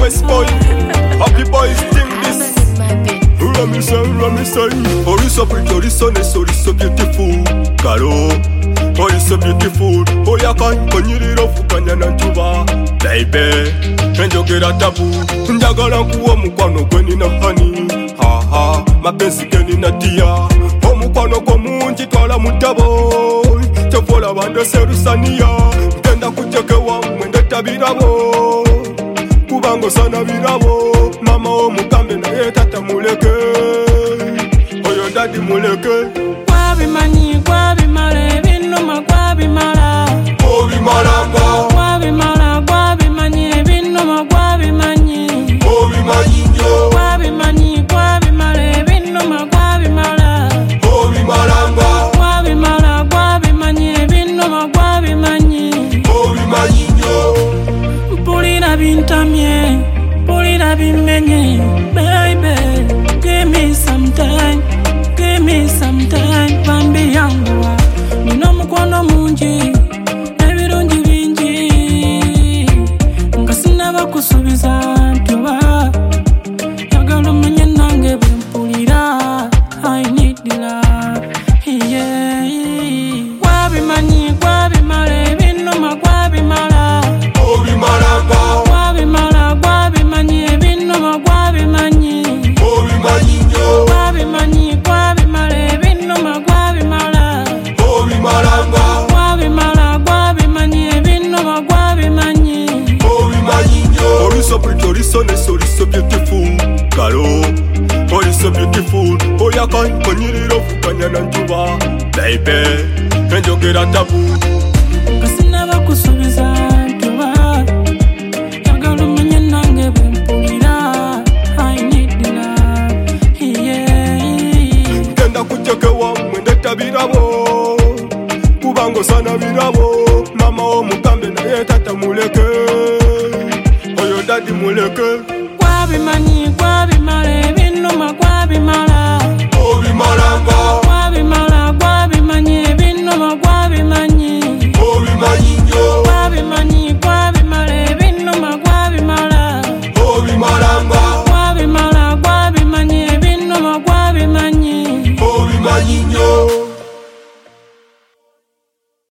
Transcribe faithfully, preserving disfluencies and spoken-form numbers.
West boy, happy boys think this. Rami say, Rami say, oh you so pretty, oh you so nice, oh you so beautiful, Karo. Oh you so beautiful, oh ya kan konyiriro fukanya na ntuba, baby. Njogera tabu, njagala kuwa mukwano gweni na honey. Ha ha, mapenzi geni na tia, omukwano ko mungi twala mutabo. Chofola bando serusania, ntenda kuchekewa mwende tabirabo. Kubango sana birabo, mama o mukambe na ye tata muleke. Oyo dadi muleke. Kwabi mani, kwabi mare, binu ma kwabi mara. Kwabi maranga. Kwabi mara, kwabi mani, binu ma kwabi mani. Kwabi manyo. Kwabi mani, kwabi mare, binu ma kwabi mara. Kwabi maranga. Kwabi mara, kwabi mani, binu ma kwabi mani. Kwabi manyo. Pulira bintamye, pulira bimenye, baby. Give me some time, give me some time, bambi yangu. Nino mukwano mungi, ebirungi bingi. Nkasina bakusubiza ntoba, yagala umenye nange bwempulira. I need the love, yeah. Kwabimanyi, kwabimale, binuma kwabimala. Kwabi maranga. Kwabi mara, kwabi manyi, binuma kwabi manyi. Kwabi manyo. Kwabi manyi, kwabi mare, binuma kwabi mara. Kwabi maranga. Kwabi mara, kwabi manyi, binuma kwabi manyi. Kwabi manyo. Oh you so pretty, oh you so nice, oh you so beautiful, Karo. Oh you so beautiful, oh ya kan konyiriro fukanya na ntuba, baby. Njogera tabu,